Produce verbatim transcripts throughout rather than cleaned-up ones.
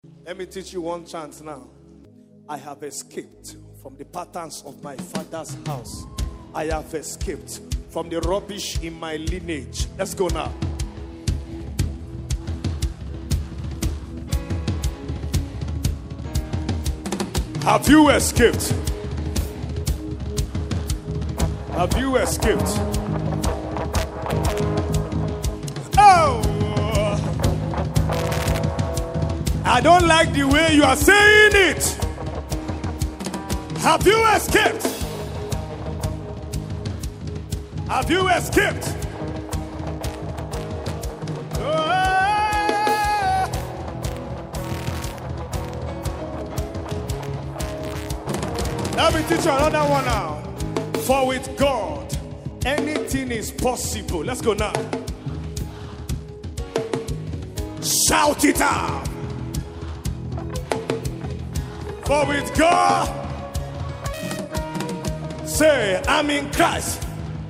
Let me teach you one chant now. I have escaped from the patterns of my father's house. I have escaped from the rubbish in my lineage. Let's go now. Have you escaped? Have you escaped? Oh! I don't like the way you are saying it. Have you escaped? Have you escaped? Oh. Let me teach you another one now. For with God, anything is possible. Let's go now. Shout it out. For with God, say, I'm in Christ.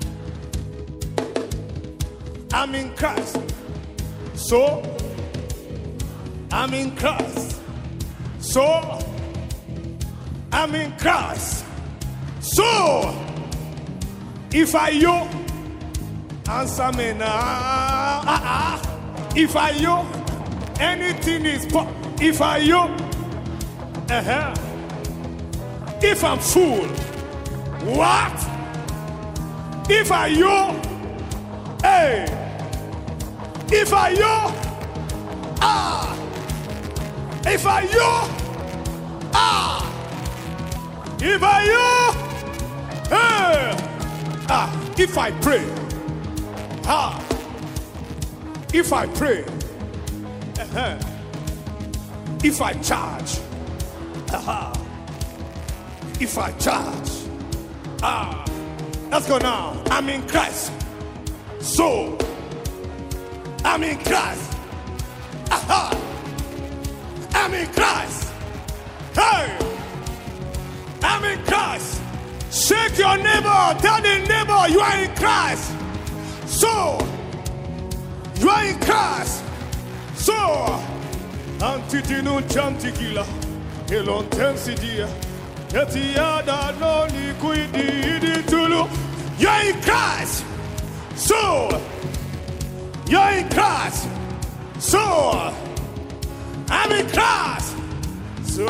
I'm in Christ. So, I'm in Christ. So, I'm in Christ. So, if I you, answer me now. Uh-uh. If I you, anything is possible. If I you, uh-huh. If I'm fool, what? If I you, hey. If I you, ah. If I you, ah. If I you, hey. Ah. If I pray, ah. If I pray, uh-huh. If I charge, aha. If I charge, ah, let's go now. I'm in Christ, so I'm in Christ, aha. I'm in Christ, hey, I'm in Christ. Shake your neighbor, tell the neighbor you are in Christ, so you are in Christ, so Antitino Chantikila. Elon tensidia, yetiada no liquidi tulu. You're in Christ, so you're in Christ, so I'm in Christ, so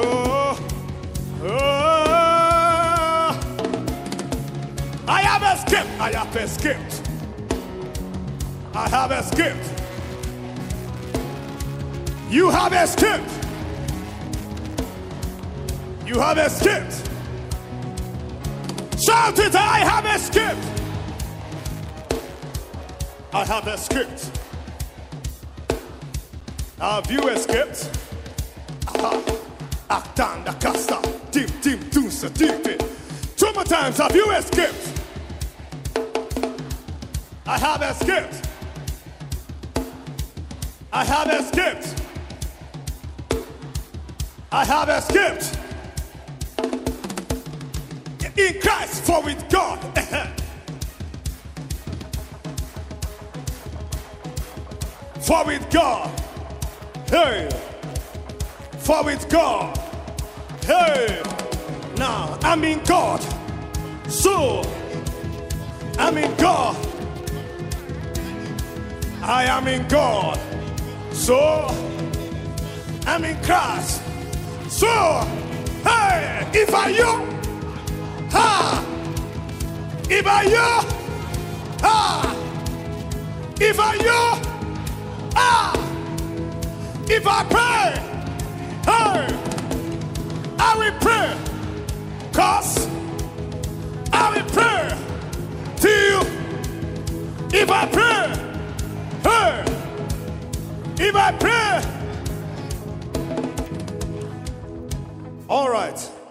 uh, I have escaped. I have escaped. I have escaped. You have escaped. You have escaped. Shout it, I have escaped. I have escaped. Have you escaped? Aha. Actanda casta. Dim dim tusa deep. Two more times, have you escaped? I have escaped. I have escaped. I have escaped. In Christ, for with God. For with God. Hey. For with God. Hey. Now, I'm in God. So, I'm in God. I am in God. So, I'm in Christ. So, hey, if I you, ha! If I you, ha! If I you, ah! If I pray, hey! I will pray, cause I will pray till if I pray, hey! If I pray, all right.